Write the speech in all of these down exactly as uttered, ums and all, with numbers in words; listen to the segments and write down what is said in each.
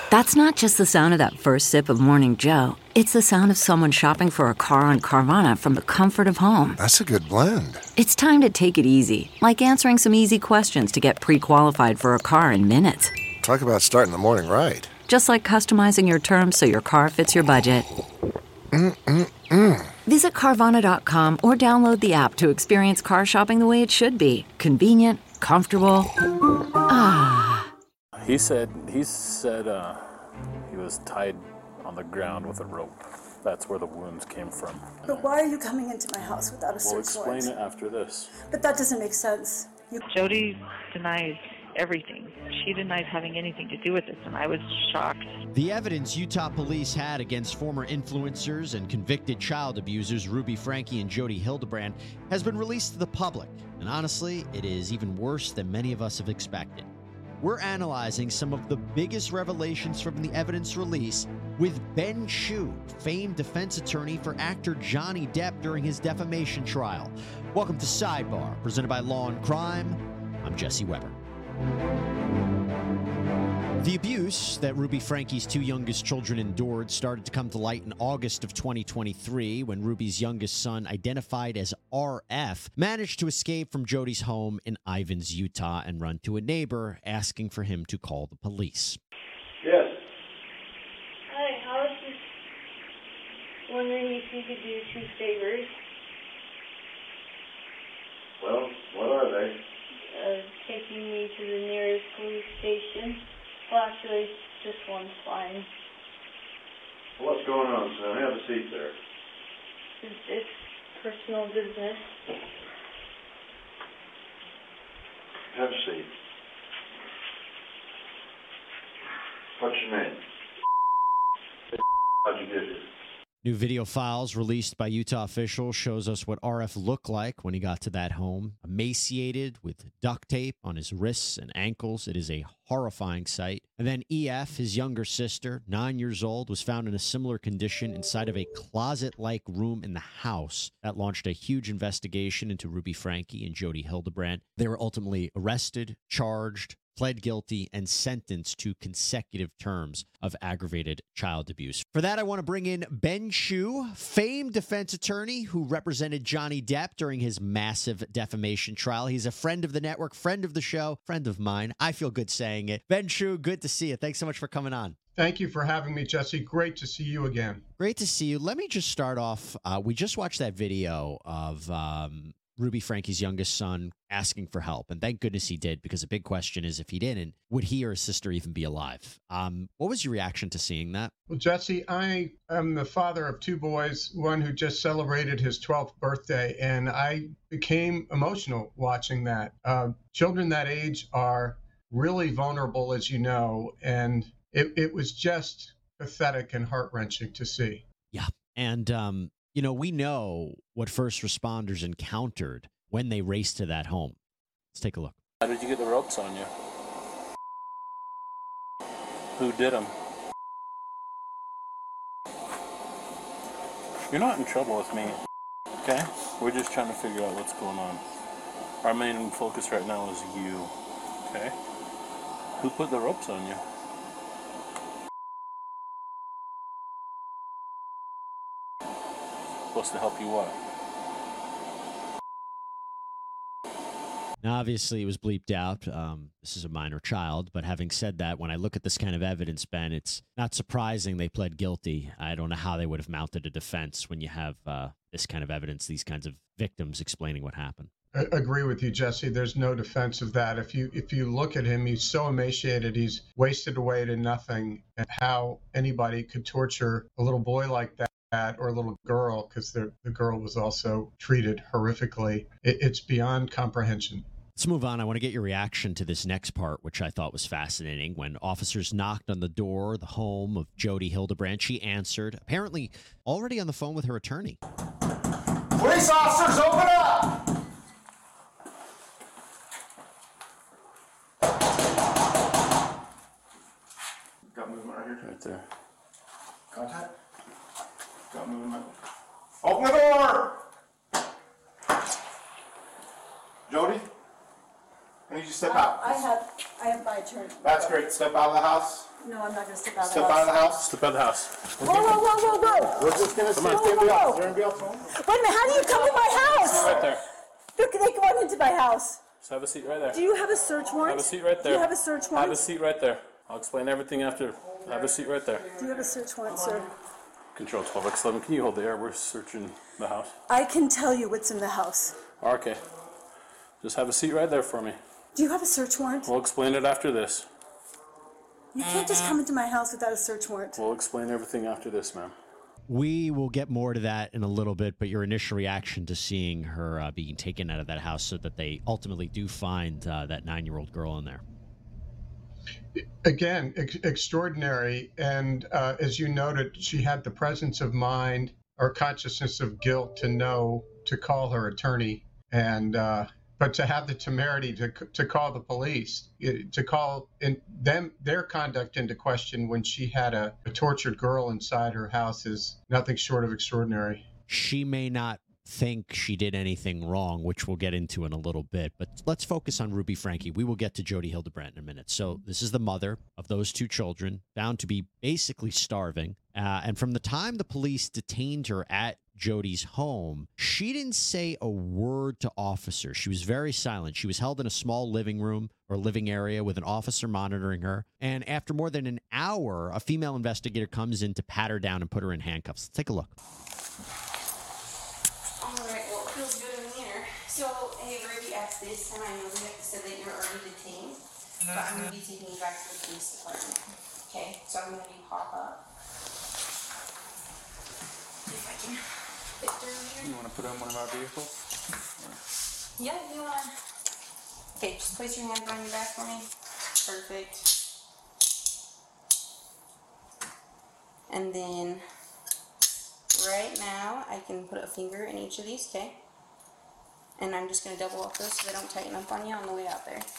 That's not just the sound of that first sip of Morning Joe. It's the sound of someone shopping for a car on Carvana from the comfort of home. That's a good blend. It's time to take it easy, like answering some easy questions to get pre-qualified for a car in minutes. Talk about starting the morning right. Just like customizing your terms so your car fits your budget. Mm-mm-mm. Visit Carvana dot com or download the app to experience car shopping the way it should be. Convenient, comfortable. Ah. He said, he said uh, he was tied on the ground with a rope. That's where the wounds came from. But why are you coming into my house without a search warrant? We'll explain it after this. But that doesn't make sense. You... Jody denies everything. She denies having anything to do with this, and I was shocked. The evidence Utah police had against former influencers and convicted child abusers Ruby Franke and Jody Hildebrand has been released to the public. And honestly, it is even worse than many of us have expected. We're analyzing some of the biggest revelations from the evidence release with Ben Chew, famed defense attorney for actor Johnny Depp during his defamation trial. Welcome to Sidebar, presented by Law and Crime. I'm Jesse Weber. The abuse that Ruby Franke's two youngest children endured started to come to light in August of twenty twenty-three when Ruby's youngest son, identified as R F, managed to escape from Jody's home in Ivins, Utah, and run to a neighbor asking for him to call the police. Yes. Hi, I was just wondering if you could do two favors. Well, what are they? Uh, taking me to the nearest police station. Well, actually, just one's fine. What's going on, son? Have a seat there. It's, it's personal business. Have a seat. What's your name? How'd you get here? New video files released by Utah officials shows us what R F looked like when he got to that home. Emaciated with duct tape on his wrists and ankles. It is a horrifying sight. And then E F, his younger sister, nine years old, was found in a similar condition inside of a closet-like room in the house. That launched a huge investigation into Ruby Franke and Jody Hildebrand. They were ultimately arrested, charged, pled guilty, and sentenced to consecutive terms of aggravated child abuse. For that, I want to bring in Ben Chew, famed defense attorney who represented Johnny Depp during his massive defamation trial. He's a friend of the network, friend of the show, friend of mine. I feel good saying it. Ben Chew, good to see you. Thanks so much for coming on. Thank you for having me, Jesse. Great to see you again. Great to see you. Let me just start off. Uh, we just watched that video of um, Ruby Franke's youngest son asking for help. And thank goodness he did, because the big question is, if he didn't, would he or his sister even be alive? Um, what was your reaction to seeing that? Well, Jesse, I am the father of two boys, one who just celebrated his twelfth birthday, and I became emotional watching that. Uh, children that age are really vulnerable, as you know, and it, it was just pathetic and heart-wrenching to see. Yeah. And, um, you know, we know what first responders encountered when they raced to that home. Let's take a look. How did you get the ropes on you? Who did them? You're not in trouble with me, okay? We're just trying to figure out what's going on. Our main focus right now is you, okay? Who put the ropes on you? Supposed to help you what? Now, obviously, it was bleeped out. Um, this is a minor child. But having said that, when I look at this kind of evidence, Ben, it's not surprising they pled guilty. I don't know how they would have mounted a defense when you have uh, this kind of evidence, these kinds of victims explaining what happened. I agree with you, Jesse. There's no defense of that. If you if you look at him, he's so emaciated, he's wasted away to nothing. And how anybody could torture a little boy like that, or a little girl, because the the girl was also treated horrifically, it, it's beyond comprehension. Let's move on. I want to get your reaction to this next part, which I thought was fascinating. When officers knocked on the door, the home of Jody Hildebrand, she answered, apparently already on the phone with her attorney. Police officers, open up! Got movement right here? Right there. Contact? Got movement. Open the door! Jody? I need you you step I, out. I have, I have my attorney. That's great. Step out of the house. No, I'm not gonna step out of the Step house. out of the house. Step out of the house. Whoa, whoa, whoa, whoa, whoa! We're just gonna see on. if anybody Whoa, whoa, else. whoa. Is there anybody else home? Wait a minute, how do you come in my house? Right there. Look, they come on into my house. Just have a seat right there. Do you have a search warrant? Have a seat right there. Do you have a search Have warrant? a seat right there. I'll explain everything after. Have a seat right there. Do you have a search warrant, sir? Control twelve X eleven, can you hold the air? We're searching the house. I can tell you what's in the house. Okay. Just have a seat right there for me. Do you have a search warrant? We'll explain it after this. You can't just come into my house without a search warrant. We'll explain everything after this, ma'am. We will get more to that in a little bit, but your initial reaction to seeing her uh, being taken out of that house so that they ultimately do find uh, that nine-year-old girl in there. Again, ex- extraordinary. And uh, as you noted, she had the presence of mind or consciousness of guilt to know to call her attorney, and uh, but to have the temerity to to call the police, to call in them their conduct into question when she had a, a tortured girl inside her house is nothing short of extraordinary. She may not think she did anything wrong, which we'll get into in a little bit, but let's focus on Ruby Franke. We will get to Jodi Hildebrandt in a minute. So this is the mother of those two children, found to be basically starving. Uh, and from the time the police detained her at Jodi's home, she didn't say a word to officers. She was very silent. She was held in a small living room or living area with an officer monitoring her. And after more than an hour, a female investigator comes in to pat her down and put her in handcuffs. Let's take a look. Alright, well, it feels good in here. So, hey, Ruby asked this, and I know that said that you're already detained, but I'm going to be taking you back to the police department. Okay, so I'm going to be hop up. See if I can fit through here. You want to put her in one of our vehicles? Yeah, you want to. Okay, just place your hands on your back for me. Perfect. And then, right now, I can put a finger in each of these, okay? And I'm just going to double up those so they don't tighten up on you on the way out there.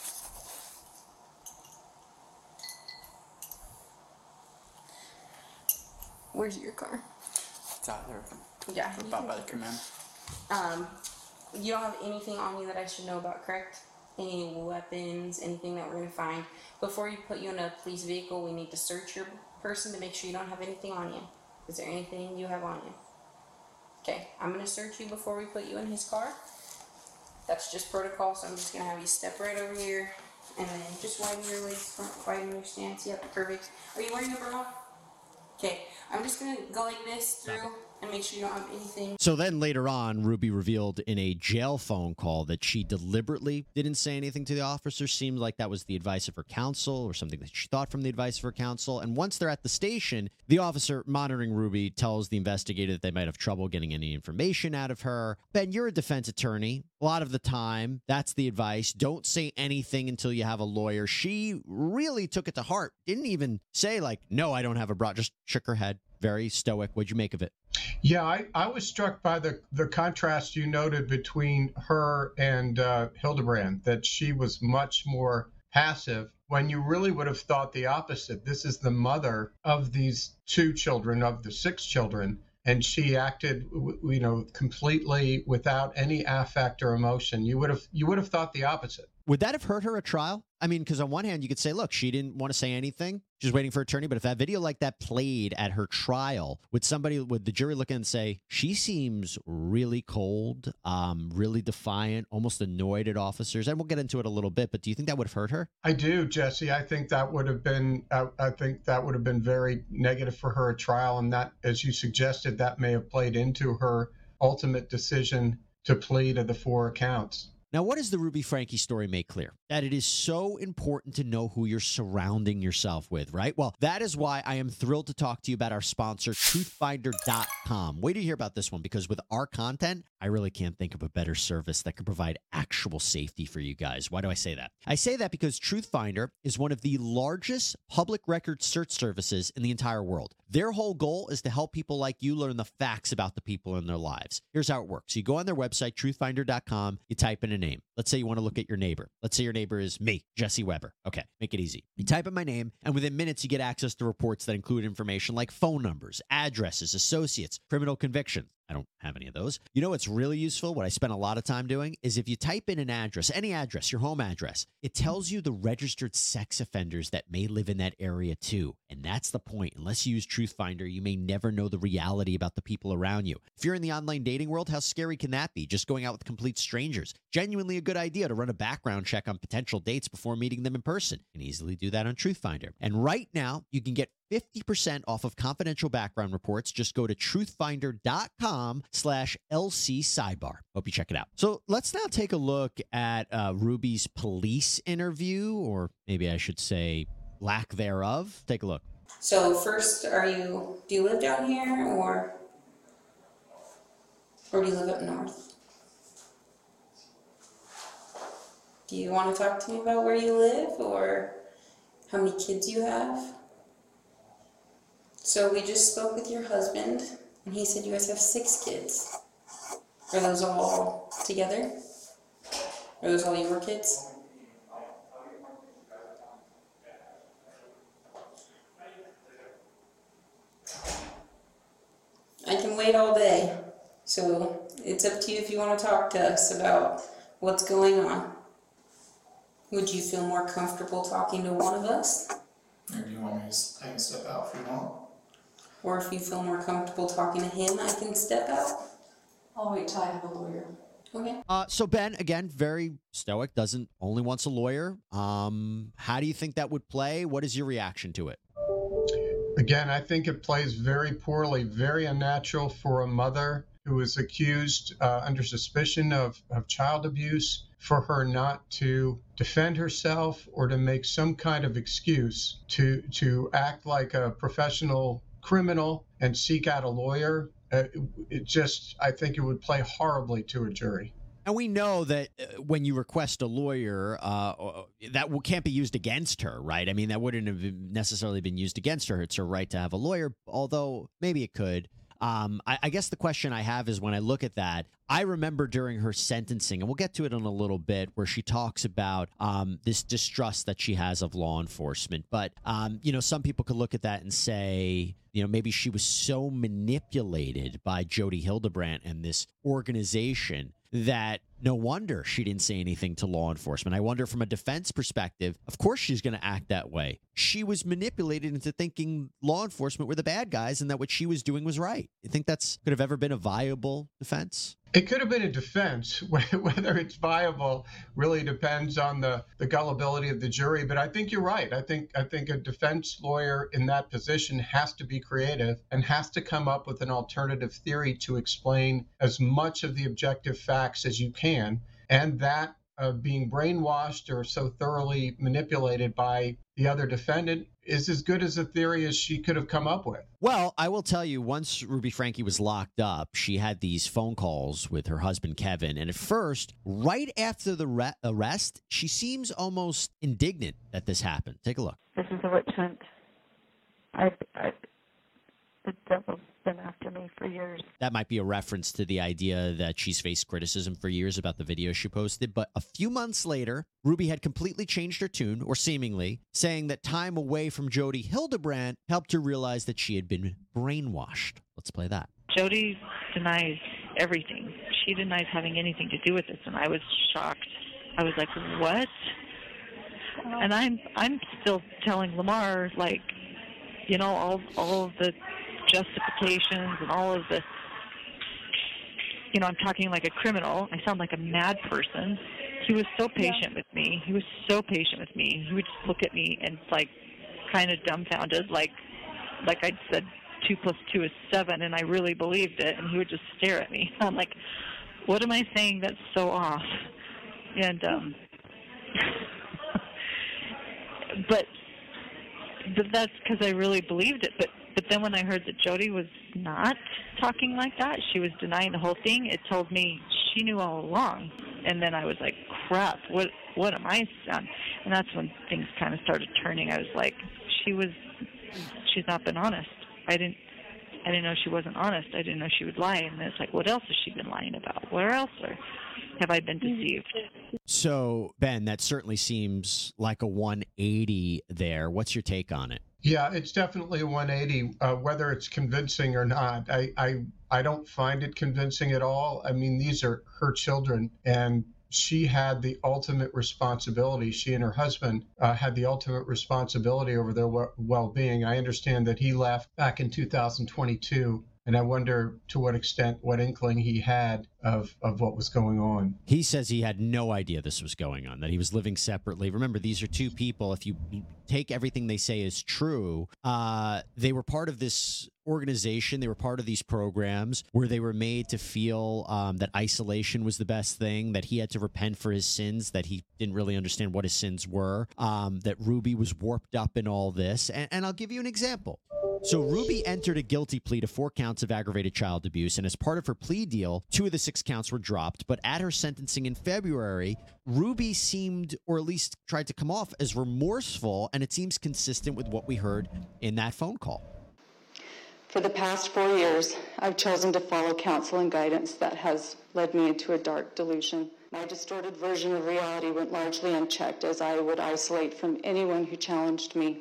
Where's your car? It's out there. Yeah. About by the command. Um, you don't have anything on you that I should know about, correct? Any weapons, anything that we're going to find. Before you put you in a police vehicle, we need to search your person to make sure you don't have anything on you. Is there anything you have on you? Okay, I'm going to search you before we put you in his car. That's just protocol, so I'm just going to have you step right over here and then just widen your legs, widen your stance. Yep, perfect. Are you wearing a bra? Okay, I'm just going to go like this through and make sure you don't have anything. So then later on, Ruby revealed in a jail phone call that she deliberately didn't say anything to the officer. Seemed like that was the advice of her counsel or something that she thought from the advice of her counsel. And once they're at the station, the officer monitoring Ruby tells the investigator that they might have trouble getting any information out of her. Ben, you're a defense attorney. A lot of the time, that's the advice. Don't say anything until you have a lawyer. She really took it to heart. Didn't even say like, no, I don't have a bra. Just shook her head. Very stoic. What'd you make of it? Yeah, I, I was struck by the, the contrast you noted between her and uh, Hildebrandt, that she was much more passive when you really would have thought the opposite. This is the mother of these two children, of the six children, and she acted, you know, completely without any affect or emotion. You would have you would have thought the opposite. Would that have hurt her at trial? I mean, because on one hand, you could say, look, she didn't want to say anything. She's waiting for her attorney. But if that video like that played at her trial, would somebody, would the jury look in and say, she seems really cold, um, really defiant, almost annoyed at officers? And we'll get into it a little bit. But do you think that would have hurt her? I do, Jesse. I think that would have been, uh, I think that would have been very negative for her at trial. And that, as you suggested, that may have played into her ultimate decision to plead to the four counts. Now, what does the Ruby Franke story make clear? That it is so important to know who you're surrounding yourself with, right? Well, that is why I am thrilled to talk to you about our sponsor, truth finder dot com. Wait to hear about this one, because with our content, I really can't think of a better service that can provide actual safety for you guys. Why do I say that? I say that because TruthFinder is one of the largest public record search services in the entire world. Their whole goal is to help people like you learn the facts about the people in their lives. Here's how it works. You go on their website, truth finder dot com, you type in a name. Let's say you want to look at your neighbor. Let's say your neighbor is me, Jesse Weber. Okay, make it easy. You type in my name, and within minutes, you get access to reports that include information like phone numbers, addresses, associates, criminal convictions. I don't have any of those. You know what's really useful? What I spend a lot of time doing is if you type in an address, any address, your home address, it tells you the registered sex offenders that may live in that area too. And that's the point. Unless you use Truthfinder, you may never know the reality about the people around you. If you're in the online dating world, how scary can that be? Just going out with complete strangers. Genuinely a good idea to run a background check on potential dates before meeting them in person. You can easily do that on Truthfinder. And right now, you can get fifty percent off of confidential background reports. Just go to truthfinder.com slash LC sidebar. Hope you check it out. So let's now take a look at uh, Ruby's police interview, or maybe I should say lack thereof. Take a look. So first, are you, do you live down here or, or do you live up north? Do you want to talk to me about where you live or how many kids you have? So we just spoke with your husband, and he said you guys have six kids. Are those all together? Are those all your kids? I can wait all day, so it's up to you if you want to talk to us about what's going on. Would you feel more comfortable talking to one of us? Or do you want me to, I can step out if you want? Or if you feel more comfortable talking to him, I can step out. I'll wait till I have a lawyer. Okay. Uh, so Ben, again, very stoic, doesn't only wants a lawyer. Um, how do you think that would play? What is your reaction to it? Again, I think it plays very poorly, very unnatural for a mother who is accused uh, under suspicion of, of child abuse, for her not to defend herself or to make some kind of excuse to to act like a professional criminal and seek out a lawyer. Uh, it, it just, I think it would play horribly to a jury. And we know that uh, when you request a lawyer, uh, that w- can't be used against her, right? I mean, that wouldn't have necessarily been used against her. It's her right to have a lawyer, although maybe it could. Um, I, I guess the question I have is when I look at that, I remember during her sentencing, and we'll get to it in a little bit, where she talks about um, this distrust that she has of law enforcement. But, um, you know, some people could look at that and say, you know, maybe she was so manipulated by Jodi Hildebrandt and this organization that no wonder she didn't say anything to law enforcement. I wonder from a defense perspective, of course she's going to act that way. She was manipulated into thinking law enforcement were the bad guys and that what she was doing was right. You think that's could have ever been a viable defense? It could have been a defense. Whether it's viable really depends on the, the gullibility of the jury. But I think you're right. I think I think a defense lawyer in that position has to be creative and has to come up with an alternative theory to explain as much of the objective facts as you can. And that uh, being brainwashed or so thoroughly manipulated by the other defendant is as good as a theory as she could have come up with. Well, I will tell you, once Ruby Franke was locked up, she had these phone calls with her husband, Kevin. And at first, right after the re- arrest, she seems almost indignant that this happened. Take a look. This is a witch hunt. I, I, the devil's been after me for years. That might be a reference to the idea that she's faced criticism for years about the video she posted. But a few months later, Ruby had completely changed her tune, or seemingly, saying that time away from Jodi Hildebrandt helped her realize that she had been brainwashed. Let's play that. Jodi denies everything. She denies having anything to do with this, and I was shocked. I was like, what? And I'm I'm still telling Lamar, like, you know, all all of the justifications and all of the, you know, I'm talking like a criminal. I sound like a mad person. He was so patient with me. He was so patient with me. He would just look at me and like kind of dumbfounded, like like I'd said two plus two is seven, and I really believed it. And he would just stare at me. I'm like, what am I saying that's so off? And um, but but that's because I really believed it. But but then when I heard that Jodi was not talking like that, she was denying the whole thing, it told me she knew all along. And then I was like, crap, what what am I on? And that's when things kind of started turning. I was like, she was, she's not been honest. I didn't, I didn't know she wasn't honest. I didn't know she would lie. And it's like, what else has she been lying about? Where else are, have I been deceived? So, Ben, that certainly seems like a one eighty there. What's your take on it? Yeah, it's definitely a one eighty, uh, whether it's convincing or not. I, I, I don't find it convincing at all. I mean, these are her children, and she had the ultimate responsibility. She and her husband uh, had the ultimate responsibility over their well-being. I understand that he left back in two thousand twenty-two. And I wonder to what extent, what inkling he had of, of what was going on. He says he had no idea this was going on, that he was living separately. Remember, these are two people. If you take everything they say as true, uh, they were part of this organization. They were part of these programs where they were made to feel um, that isolation was the best thing, that he had to repent for his sins, that he didn't really understand what his sins were, um, that Ruby was warped up in all this. And, and I'll give you an example. So Ruby entered a guilty plea to four counts of aggravated child abuse, and as part of her plea deal, two of the six counts were dropped. But at her sentencing in February, Ruby seemed, or at least tried to come off as remorseful, and it seems consistent with what we heard in that phone call. For the past four years, I've chosen to follow counsel and guidance that has led me into a dark delusion. My distorted version of reality went largely unchecked as I would isolate from anyone who challenged me.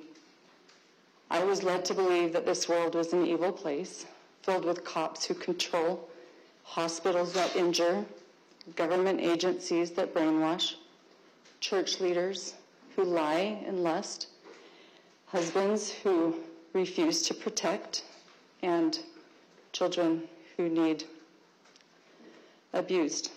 I was led to believe that this world was an evil place, filled with cops who control, hospitals that injure, government agencies that brainwash, church leaders who lie and lust, husbands who refuse to protect, and children who need abused.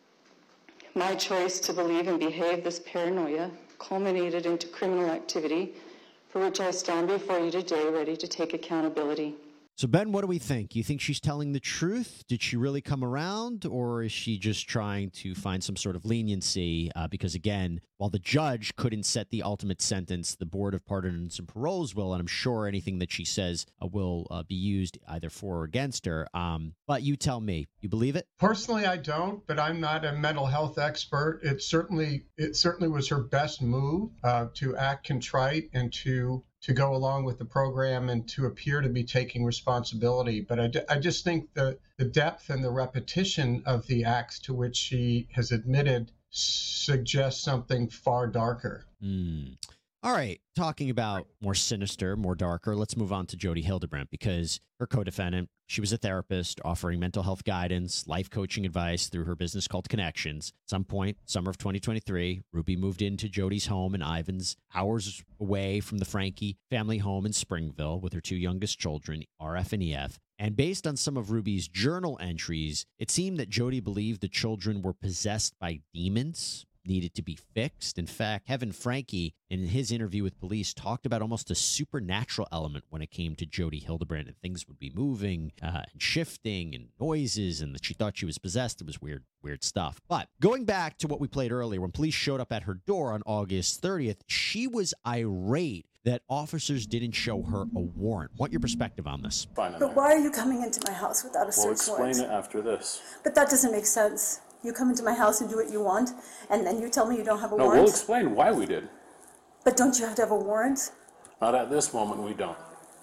My choice to believe and behave this paranoia culminated into criminal activity for which I stand before you today ready to take accountability. So, Ben, what do we think? You think she's telling the truth? Did she really come around, or is she just trying to find some sort of leniency? Uh, because, again, while the judge couldn't set the ultimate sentence, the Board of Pardons and Paroles will, and I'm sure anything that she says uh, will uh, be used either for or against her. Um, but you tell me, you believe it? Personally, I don't, but I'm not a mental health expert. It certainly, it certainly was her best move uh, to act contrite and to to go along with the program and to appear to be taking responsibility. But I, d- I just think the, the depth and the repetition of the acts to which she has admitted suggests something far darker. Mm. All right, talking about more sinister, more darker, let's move on to Jodi Hildebrandt, because her co-defendant, she was a therapist offering mental health guidance, life coaching advice through her business called Connections. At some point, summer of twenty twenty-three, Ruby moved into Jodi's home in Ivins, hours away from the Franke family home in Springville with her two youngest children, R F and E F. And based on some of Ruby's journal entries, it seemed that Jodi believed the children were possessed by demons, needed to be fixed. In fact, Kevin Franke, in his interview with police, talked about almost a supernatural element when it came to Jodi Hildebrandt, and things would be moving uh, and shifting and noises, and that she thought she was possessed. It was weird, weird stuff. But going back to what we played earlier, when police showed up at her door on August thirtieth, she was irate that officers didn't show her a warrant. What your perspective on this? Fine, But why are you coming into my house without a search We'll warrant? explain it after this. But that doesn't make sense. You come into my house and do what you want, and then you tell me you don't have a No, warrant? we'll explain why we did. But don't you have to have a warrant? Not at this moment, we don't.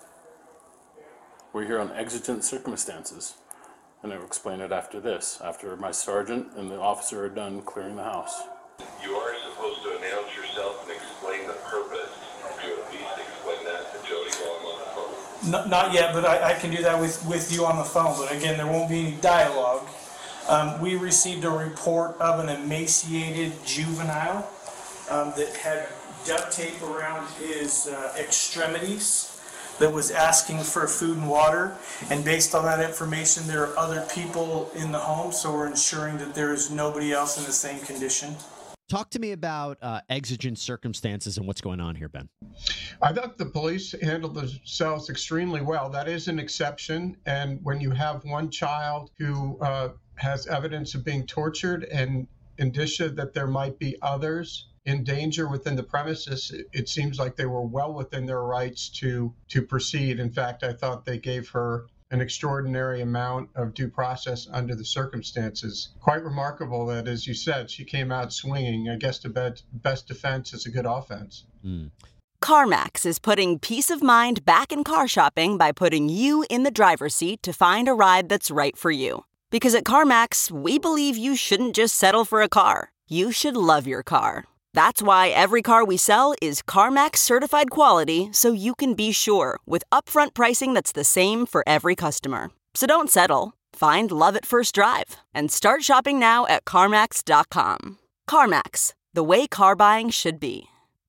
We're here on exigent circumstances, and I'll explain it after this, after my sergeant and the officer are done clearing the house. You are supposed to announce yourself and explain the purpose. Could you at least explain that to Jodi while I'm on the phone? Not, not yet, but I, I can do that with, with you on the phone. But again, there won't be any dialogue. Um, we received a report of an emaciated juvenile um, that had duct tape around his uh, extremities that was asking for food and water. And based on that information, there are other people in the home, so we're ensuring that there is nobody else in the same condition. Talk to me about uh, exigent circumstances and what's going on here, Ben. I thought the police handled themselves extremely well. That is an exception. And when you have one child who uh, has evidence of being tortured and indicia that there might be others in danger within the premises, it, it seems like they were well within their rights to to proceed. In fact, I thought they gave her an extraordinary amount of due process under the circumstances. Quite remarkable that, as you said, she came out swinging. I guess the best, best defense is a good offense. Mm. CarMax is putting peace of mind back in car shopping by putting you in the driver's seat to find a ride that's right for you. Because at CarMax, we believe you shouldn't just settle for a car. You should love your car. That's why every car we sell is CarMax certified quality, so you can be sure with upfront pricing that's the same for every customer. So don't settle. Find love at first drive and start shopping now at CarMax dot com. CarMax, the way car buying should be.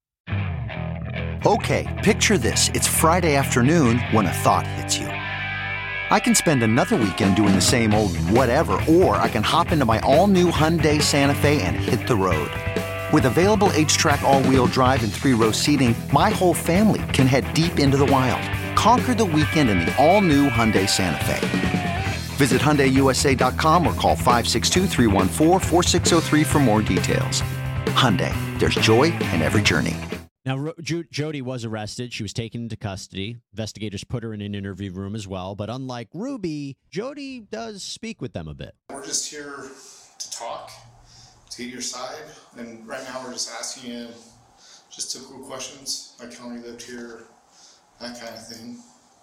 Okay, picture this. It's Friday afternoon when a thought hits you. I can spend another weekend doing the same old whatever, or I can hop into my all-new Hyundai Santa Fe and hit the road. With available H-Track all-wheel drive and three-row seating, my whole family can head deep into the wild. Conquer the weekend in the all-new Hyundai Santa Fe. Visit Hyundai U S A dot com or call five six two, three one four, four six zero three for more details. Hyundai, there's joy in every journey. Now, Ro- Jo- Jody was arrested. She was taken into custody. Investigators put her in an interview room as well. But unlike Ruby, Jody does speak with them a bit. We're just here to talk, to get your side. And right now we're just asking you just typical questions, like how long you lived here, that kind of thing.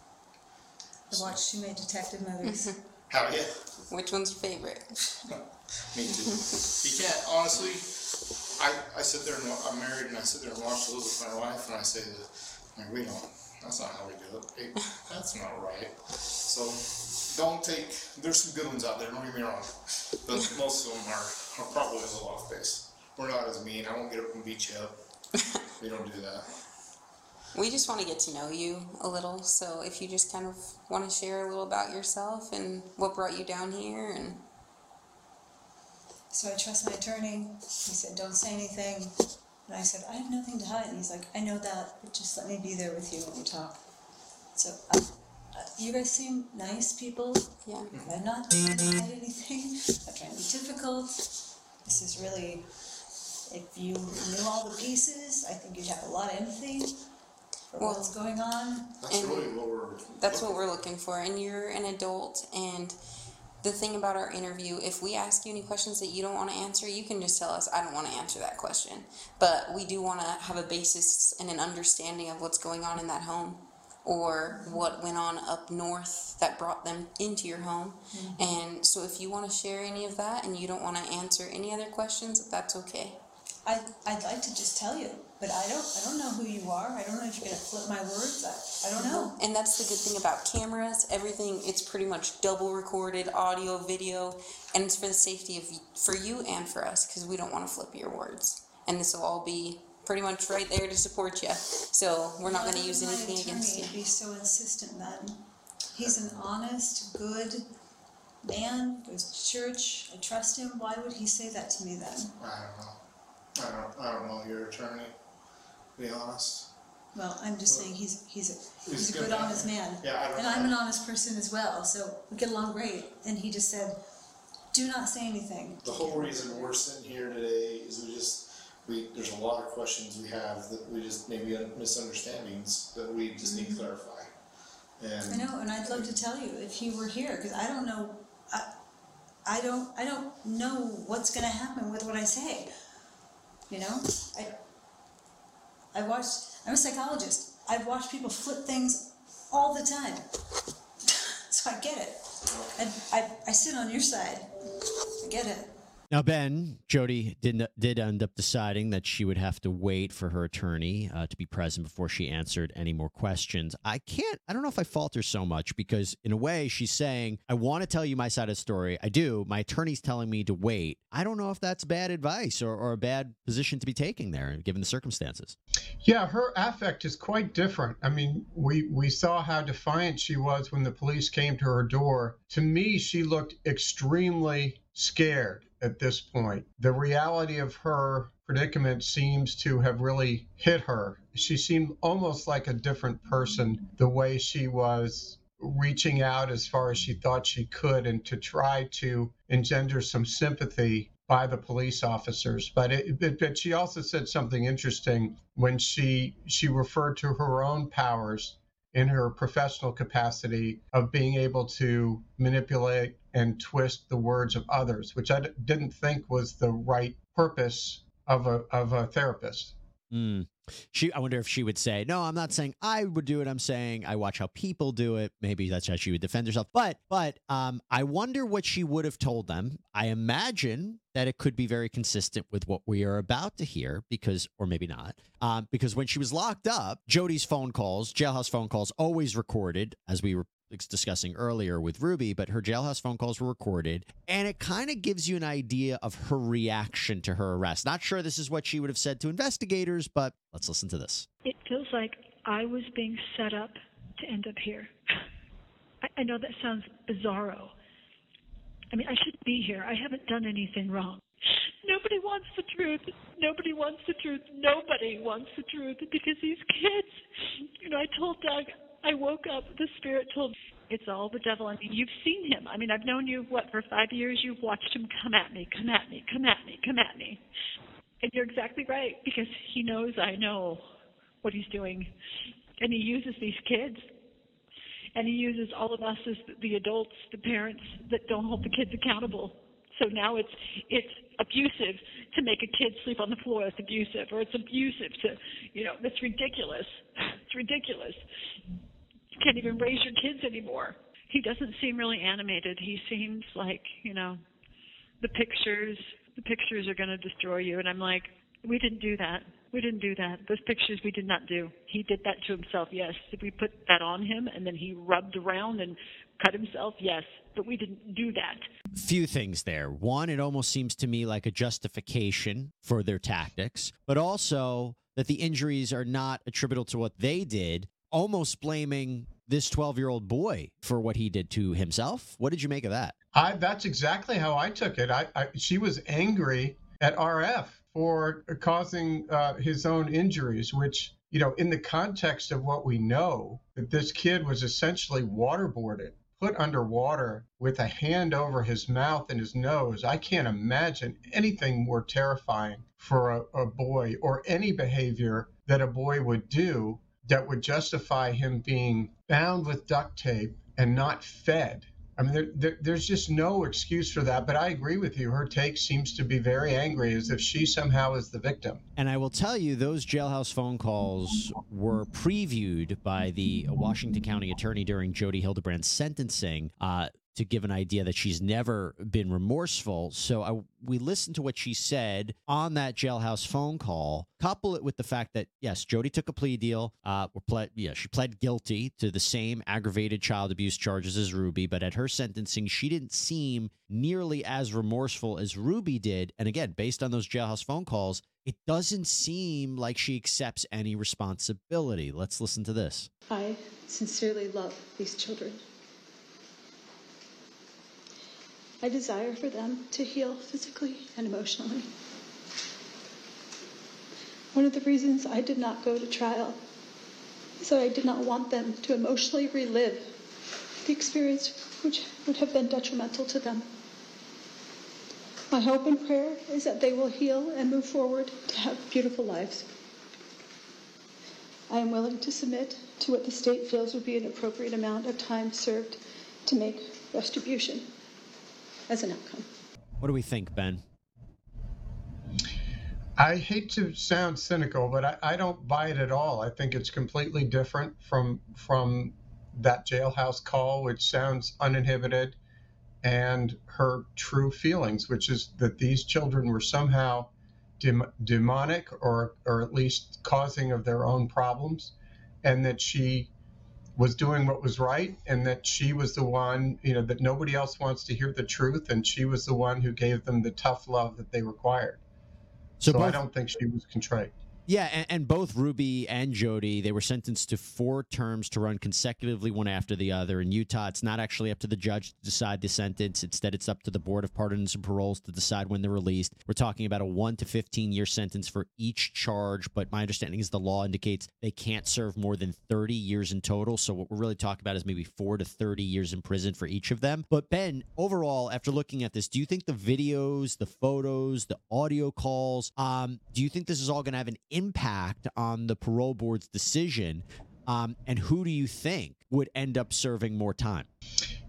I watched too many detective movies. How, yeah. Which one's your favorite? Me too. You can't, honestly, I, I sit there and I'm married and I sit there and watch those with my wife and I say, like, we don't, that's not how we do it. Hey, that's not right. So don't take, there's some good ones out there, don't get me wrong, but most of them are, are probably a little off base. We're not as mean. I won't get up and beat you up. We don't do that. We just want to get to know you a little, so if you just kind of want to share a little about yourself and what brought you down here. And So I trust my attorney. He said, don't say anything. And I said, I have nothing to hide. And he's like, I know that, but just let me be there with you when we talk. So uh, uh, you guys seem nice people. Yeah. I'm not trying to hide anything. I'm trying to be difficult. This is really, if you knew all the pieces, I think you'd have a lot of empathy for well, what's going on. That's really what we're That's what we're looking for. And you're an adult, and the thing about our interview, if we ask you any questions that you don't want to answer, you can just tell us, I don't want to answer that question. But we do want to have a basis and an understanding of what's going on in that home, or what went on up north that brought them into your home. Mm-hmm. And so if you want to share any of that and you don't want to answer any other questions, that's okay. I'd, I'd like to just tell you, but I don't I don't know who you are. I don't know if you're going to flip my words. I, I don't know. And that's the good thing about cameras. Everything, it's pretty much double recorded, audio, video, and it's for the safety of for you and for us, because we don't want to flip your words. And this will all be pretty much right there to support you. So we're not going to use anything against you. Be so insistent then. He's an honest, good man, goes to church. I trust him. Why would he say that to me then? I don't know. I don't, I don't know your attorney, to be honest. Well, I'm just saying he's he's a, he's He's a good, good, honest man. Yeah, I don't and know. I'm an honest person as well, so we get along great. And he just said, do not say anything. The whole reason we're sitting here today is we just, we there's a lot of questions we have that we just, maybe misunderstandings that we just mm-hmm. need to clarify. And I know, and I'd love to tell you if you were here, because I don't know, I, I don't, I don't know what's going to happen with what I say. You know, I, I watched, I'm a psychologist. I've watched people flip things all the time. So I get it. I, I, I sit on your side. I get it. Now, Ben, Jody did did end up deciding that she would have to wait for her attorney uh, to be present before she answered any more questions. I can't, I don't know if I fault her so much, because in a way she's saying, I want to tell you my side of the story. I do. My attorney's telling me to wait. I don't know if that's bad advice or, or a bad position to be taking there, given the circumstances. Yeah, her affect is quite different. I mean, we, we saw how defiant she was when the police came to her door. To me, she looked extremely scared at this point. The reality of her predicament seems to have really hit her. She seemed almost like a different person, the way she was reaching out as far as she thought she could and to try to engender some sympathy by the police officers. But, it, but, but she also said something interesting when she she referred to her own powers in her professional capacity of being able to manipulate and twist the words of others, which I d- didn't think was the right purpose of a of a therapist. Mm. She, I wonder if she would say, no, I'm not saying I would do it. I'm saying I watch how people do it. Maybe that's how she would defend herself. But, but um, I wonder what she would have told them. I imagine that it could be very consistent with what we are about to hear because, or maybe not, um, because when she was locked up, Jody's phone calls, jailhouse phone calls, always recorded, as we were discussing earlier with Ruby, but her jailhouse phone calls were recorded, and it kind of gives you an idea of her reaction to her arrest. Not sure this is what she would have said to investigators, but let's listen to this. It feels like I was being set up to end up here. I, I know that sounds bizarro. I mean, I shouldn't be here. I haven't done anything wrong. Nobody wants the truth. Nobody wants the truth. Nobody wants the truth because these kids, you know, I told Doug, I woke up, the spirit told me, it's all the devil. I mean, you've seen him. I mean, I've known you, what, for five years? You've watched him come at me, come at me, come at me, come at me. And you're exactly right, because he knows I know what he's doing. And he uses these kids. And he uses all of us as the adults, the parents that don't hold the kids accountable. So now it's it's abusive to make a kid sleep on the floor. It's abusive. Or it's abusive to, you know, that's ridiculous. It's ridiculous. You can't even raise your kids anymore. He doesn't seem really animated. He seems like, you know, the pictures, the pictures are going to destroy you. And I'm like, we didn't do that. We didn't do that. Those pictures we did not do. He did that to himself, yes. Did we put that on him and then he rubbed around and cut himself? Yes. But we didn't do that. Few things there. One, it almost seems to me like a justification for their tactics, but also that the injuries are not attributable to what they did, almost blaming this twelve-year-old boy for what he did to himself. What did you make of that? I, that's exactly how I took it. I, I she was angry at R F for causing uh, his own injuries, which, you know, in the context of what we know, that this kid was essentially waterboarded, put underwater with a hand over his mouth and his nose. I can't imagine anything more terrifying for a, a boy, or any behavior that a boy would do that would justify him being bound with duct tape and not fed. I mean, there, there, there's just no excuse for that. But I agree with you. Her take seems to be very angry, as if she somehow is the victim. And I will tell you, those jailhouse phone calls were previewed by the Washington County attorney during Jody Hildebrand's sentencing uh, to give an idea that she's never been remorseful. So I, we listened to what she said on that jailhouse phone call, couple it with the fact that, yes, Jody took a plea deal. Uh, or pled, yeah, she pled guilty to the same aggravated child abuse charges as Ruby, but at her sentencing, she didn't seem nearly as remorseful as Ruby did. And again, based on those jailhouse phone calls, it doesn't seem like she accepts any responsibility. Let's listen to this. I sincerely love these children. I desire for them to heal physically and emotionally. One of the reasons I did not go to trial is that I did not want them to emotionally relive the experience which would have been detrimental to them. My hope and prayer is that they will heal and move forward to have beautiful lives. I am willing to submit to what the state feels would be an appropriate amount of time served to make retribution as an outcome. What do we think, Ben? I hate to sound cynical, but I, I don't buy it at all. I think it's completely different from from that jailhouse call, which sounds uninhibited, and her true feelings, which is that these children were somehow dem- demonic or or at least causing of their own problems, and that she was doing what was right, and that she was the one, you know, that nobody else wants to hear the truth, and she was the one who gave them the tough love that they required. So, so both, I don't think she was contrite. Yeah, and, and both Ruby and Jody, they were sentenced to four terms to run consecutively, one after the other. In Utah, it's not actually up to the judge to decide the sentence. Instead, it's up to the Board of Pardons and Paroles to decide when they're released. We're talking about a one to fifteen-year sentence for each charge, but my understanding is the law indicates they can't serve more than thirty years in total. So what we're really talking about is maybe four to thirty years in prison for each of them. But Ben, overall, after looking at this, do you think the videos, the photos, the audio calls, um, do you think this is all going to have an impact on the parole board's decision? Um, and who do you think would end up serving more time?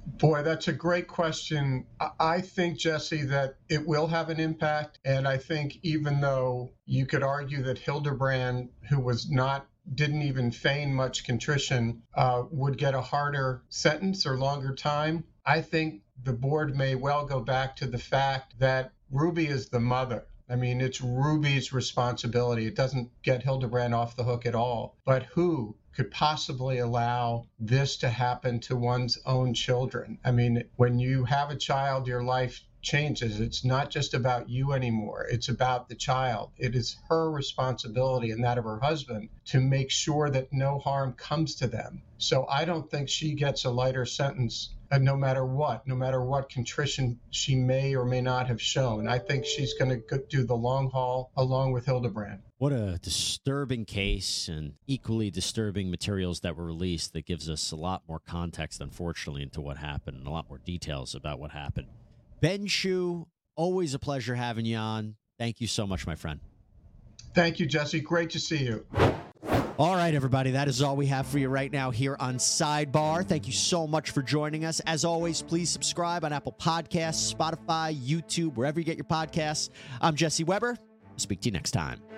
Boy, that's a great question. I- I think, Jesse, that it will have an impact. And I think even though you could argue that Hildebrand, who was not didn't even feign much contrition, uh, would get a harder sentence or longer time, I think the board may well go back to the fact that Ruby is the mother. I mean, it's Ruby's responsibility. It doesn't get Hildebrand off the hook at all. But who could possibly allow this to happen to one's own children? I mean, when you have a child, your life changes. It's not just about you anymore. It's about the child. It is her responsibility and that of her husband to make sure that no harm comes to them. So I don't think she gets a lighter sentence, uh, no matter what, no matter what contrition she may or may not have shown. I think she's going to do the long haul along with Hildebrand. What a disturbing case, and equally disturbing materials that were released that gives us a lot more context, unfortunately, into what happened and a lot more details about what happened. Ben Shu, always a pleasure having you on. Thank you so much, my friend. Thank you, Jesse. Great to see you. All right, everybody, that is all we have for you right now here on Sidebar. Thank you so much for joining us. As always, please subscribe on Apple Podcasts, Spotify, YouTube, wherever you get your podcasts. I'm Jesse Weber. I'll speak to you next time.